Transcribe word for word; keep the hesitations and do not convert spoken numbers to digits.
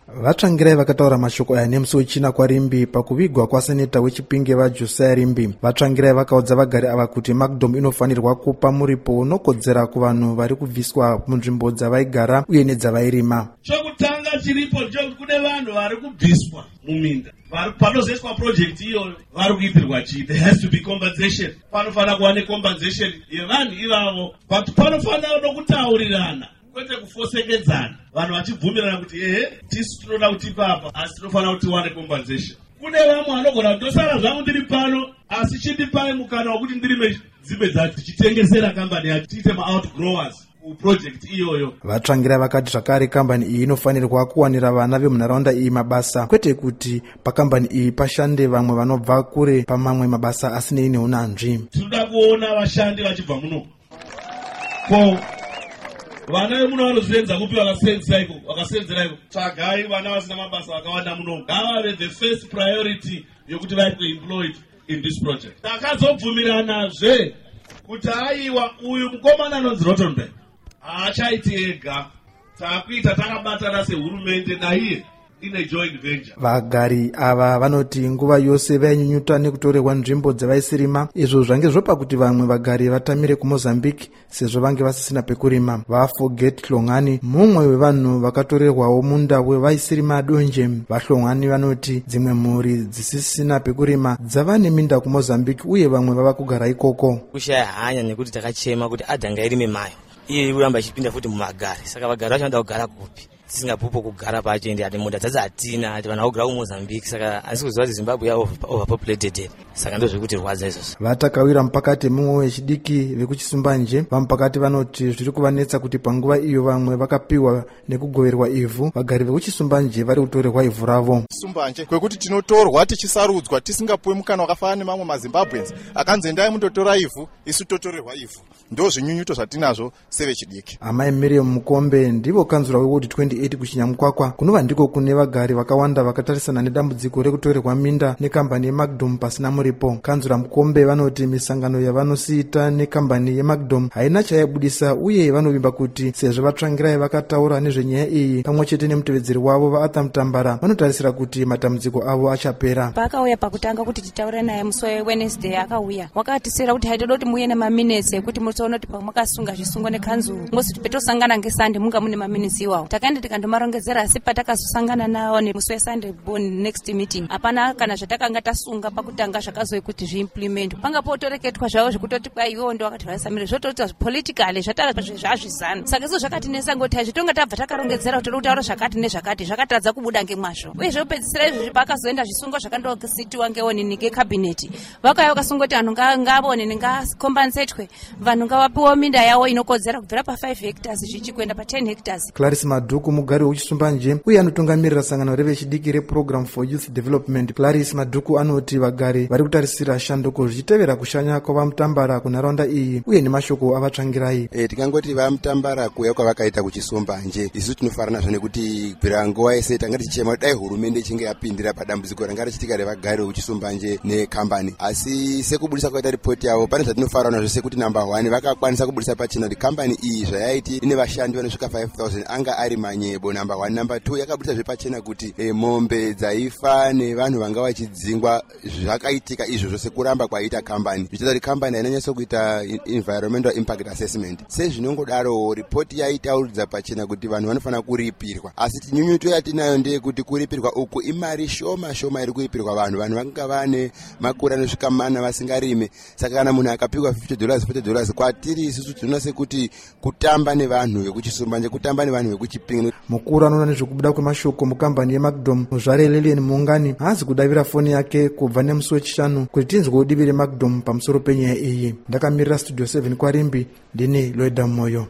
Vatsvangirai vakataura mashoko aya nemusi wechina kwaRimbi pakuvigwa kwaseneta weChipinge vaJosiah Rimbi. Vatsvangirai vakaudza vagari ava kuti Macdom inofanirwa kupa muripo unokodzera kuvanhu vari kubviswa munzvimbo dzavaigara uye nedzavairima. Chokutanga chiripo nje kune vanhu vari kubviswa muminda. Panozoiswa project iyo vari kuitirwa chi. There has to be compensation. Panofana kuva necompensation yevanhu ivavo. But panofana nokutaurirana. Kwete kufosekedzana vanhu vachibvumirana kuti ehe tisi tinoda kuti papa asi tinofanira kuti tiwane compensation. Kune vamwe vanogona kutosara zvangu ndiri pano asi chindipai mukana wekuti ndirime dzimbe dzacho tichitengesera kambani yacho tiite ma-outgrowers kuproject iyoyo. Vatsvangirai vakati zvakare kambani iyi inofanirwa kuwanira vana vemunharaunda iyi mabasa, kwete kuti pakambani iyi pashande vamwe vanobva kure pamamwe mabasa asinei neunyanzvi. Tinoda kuona vashandi vachibva muno ko vana vemuno vanozvienza kupi vakasenzeraiko vakasenzeraiko tsvagai vana vasina mabasa vakawanda muno ngavave the first priority yokuti vaitwe employed in this project. Takazobvumiranazve kuti aiwa uyu mukomana anonzi Rottenberg haachaiti ega, takuita takabatana sehurumende naiye in a joint venture. Vagari ava vanoti nguva yose vainyunyuta nekutorerwa nzvimbo dzavaisirima. Izvo zvange zvopa kuti vamwe vagari vatamire kuMozambique sezvo vange vasisina pekurima. VaForget Hlongani mumwe wevanhu vakatorerwawo munda wevaisirima donje. VaHlongani vanoti dzimwe mhuri dzisisina pekurima dzava neminda kuMozambique uye vamwe vava kugara ikoko. Kushaya hanya nekuti takachema kuti adhanga irime mayo iye uramba achipinda futi mumagari, saka vagari vachanoda kugara kupi tisingapupo kugara pacho ende ati munda dzadzi hatina ati vanhu vakugara kuMozambique, saka asi kuziva kuti Zimbabwe ya overpopulated, saka ndozviri kuti rwadza izvozvo. Vatakawira mupakati mumwe wechidiki vekuChisumbanje vamupakati vanoti zviri kuvanetsa kuti panguva iyo vamwe vakapiwa nekugoverwa ivhu, vagari vekuChisumbanje vari kutorerwa ivhu ravo. Chisumbanje kwekuti tinotorwa tichisarudzwa tisingapuwe mukana wakafanana nemamwe maZimbabweans akanzi endai mundotora ivhu isu totorerwa ivhu. Ndo zvinyunyuto zvatinazvo sevechidiki. Amai Miriam Mukombe ndivo kanzura weWard twenty-eight kuChinyamukwakwa, kunova ndiko kune vagari vakawanda vakatarisana nedambudziko rekutorerwa minda nekambani yeMacdom pasina muripo. Kanzura Mukombe vanoti misangano yavanosiita nekambani yeMacdom haina chayaibudisa uye vanovimba kuti sezvo vatsvangirai vakataura nezvenyaya iyi pamwe chete nemutevedzeri wavo vaArthur Mutambara vanotarisira kuti matambudziko avo achapera. Pakauya pakutanga kuti titaure naye musi weWednesday akauya wakatisira kuti haitoda kuti muye nemaminutes ekuti mutoona kuti pamakasunga zvisungo nekanzuru ngosi petosangana ngeSunday munga mune maminutes iwawo. Takaenda tikandomarongedzera asi patakazosangana nawo nemusi weSunday next meeting hapana kana zvatakanga tasunga pakutanga zvakazoe kuti zviimplement panga potoreketwa zvavo zvekutoti kwai iwo ndo vakati vaisamire zvotoita politically zvatara zvazvizana. Saka izvo zvakatinesa ngoti hazvitonga tabva takarongedzera kuti kutaura zvakati nezvakati zvakatadza kubuda ngemazvo uye zvopedzisira izvozvi pakazoenda zvisungo zvakandositiwa ngeonini ngekabineti vakauya vakasungoti vanhu ngavonini ngakombensatwe vanhu ngavapiwo minda yavo inokodzera kubvira pa five hectares zvichikwenda pa ten hectares. Clarice Madhuku mugari weChisumbanje uye anotungamirira sangano revechidiki reprogram for youth development. Clarice Madhuku anoti vagari vari kutarisira shanduko zvichitevera kushanya kwavaMutambara kunharaunda iyi uye nemashoko avatsvangirai. E, tikangoti vaMutambara kuuya kwavakaita kuChisumbanje isu tinofarana nazvo nekuti kubvira nguva yese tanga tichichema dai hurumende ichinge yapindira padambudziko ranga richitika revagari vekuChisumbanje nekambani, asi sekubudisa kwaita ripoti yavo pane zvatinofarana nazvo sekuti number one vakakwanisa kubudisa pachena kuti kambani iyi zvayaiti ine vashandi vanosvika five thousand anga ari manyebo. Number one. Number two yakabudisa zvepachena kuti e, mombe dzaifa nevanhu vanga vachidzingwa zvakaitika izvo zvose kuramba kwaita kambani zvichita kuti kambani hainanyatso kuita environmental impact assessment. Sezvinongodaro ripoti yaitauridza pachena kuti vanhu vanofanira kuripirwa, asi tinyunyuto yatinayo ndeyekuti kuripirwa uku imari shoma shoma iri kuripirwa vanhu. Vanhu vanga vane makore anosvika mana vasingarime, saka kana munhu akapiwa fifty dollars forty dollars kwatiri isusu tinoona sekuti kutamba nevanhu vekuChisumbanje kutamba nevanhu vekuChipinge. Mukuru anoona nezvekubuda kwemashoko mukambani yeMacdom Muzvare Lilian Muungani haazi kudavira foni yake kubva nemusi wechishanu kuti tinzwe udivi reMacdom pamusoro penyaya iyi. Ndakamirira Studio seven kwaRimbi ndini Loida Moyo.